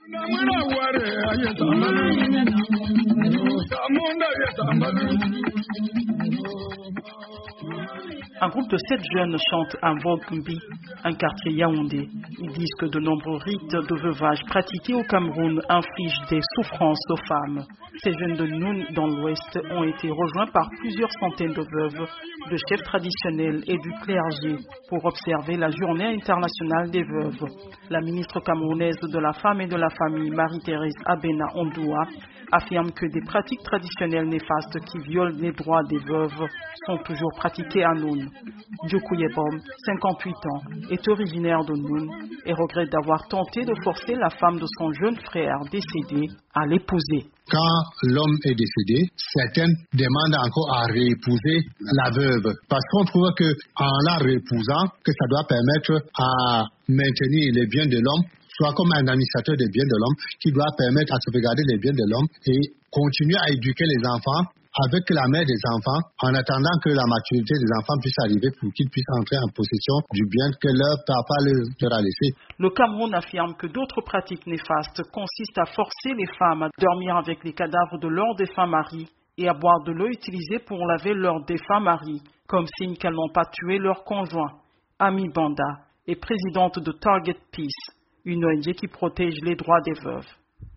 Un groupe de 7 jeunes chante un Vogmbi, un quartier Yaoundé. Ils disent que de nombreux rites de veuvage pratiqués au Cameroun infligent des souffrances aux femmes. Ces jeunes de Noun, dans l'Ouest, ont été rejoints par plusieurs centaines de veuves, de chefs traditionnels et du clergé pour observer la Journée internationale des veuves. La ministre camerounaise de la Femme et de la Famille, Marie-Thérèse Abena Ondoua, affirme que des pratiques traditionnelles néfastes qui violent les droits des veuves sont toujours pratiquées à Noun. Diokou Yebom, 58 ans, est originaire de Noun et regrette d'avoir tenté de forcer la femme de son jeune frère décédé à l'épouser. Quand l'homme est décédé, certaines demandent encore à réépouser la veuve parce qu'on trouve que en la réépousant, que ça doit permettre à maintenir les biens de l'homme, soit comme un administrateur des biens de l'homme qui doit permettre à sauvegarder les biens de l'homme et continuer à éduquer les enfants avec la mère des enfants en attendant que la maturité des enfants puisse arriver pour qu'ils puissent entrer en possession du bien que leur papa leur a laissé. Le Cameroun affirme que d'autres pratiques néfastes consistent à forcer les femmes à dormir avec les cadavres de leurs défunts maris et à boire de l'eau utilisée pour laver leurs défunts maris, comme signe qu'elles n'ont pas tué leur conjoint. Ami Banda est présidente de Target Peace, une ONG qui protège les droits des veuves.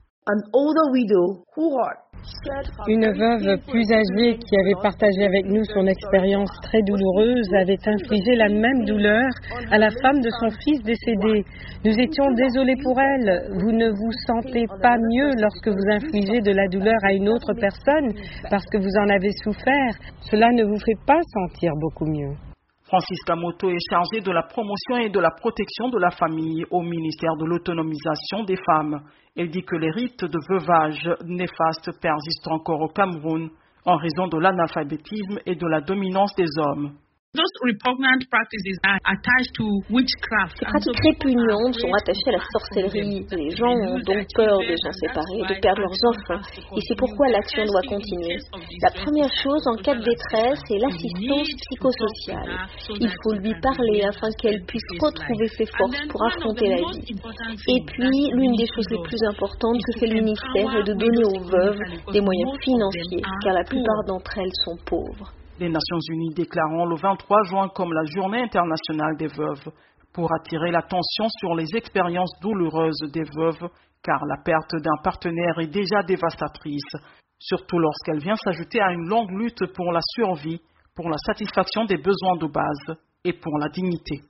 Une veuve plus âgée qui avait partagé avec nous son expérience très douloureuse avait infligé la même douleur à la femme de son fils décédé. Nous étions désolés pour elle. Vous ne vous sentez pas mieux lorsque vous infligez de la douleur à une autre personne parce que vous en avez souffert. Cela ne vous fait pas sentir beaucoup mieux. Francisca Moto est chargée de la promotion et de la protection de la famille au ministère de l'autonomisation des femmes. Elle dit que les rites de veuvage néfastes persistent encore au Cameroun en raison de l'analphabétisme et de la dominance des hommes. Ces pratiques répugnantes sont attachées à la sorcellerie. Les gens ont donc peur des gens séparés et de perdre leurs enfants. Et c'est pourquoi l'action doit continuer. La première chose en cas de détresse est l'assistance psychosociale. Il faut lui parler afin qu'elle puisse retrouver ses forces pour affronter la vie. Et puis, l'une des choses les plus importantes que fait le ministère est de donner aux veuves des moyens financiers, car la plupart d'entre elles sont pauvres. Les Nations Unies déclareront le 23 juin comme la Journée internationale des veuves pour attirer l'attention sur les expériences douloureuses des veuves car la perte d'un partenaire est déjà dévastatrice, surtout lorsqu'elle vient s'ajouter à une longue lutte pour la survie, pour la satisfaction des besoins de base et pour la dignité.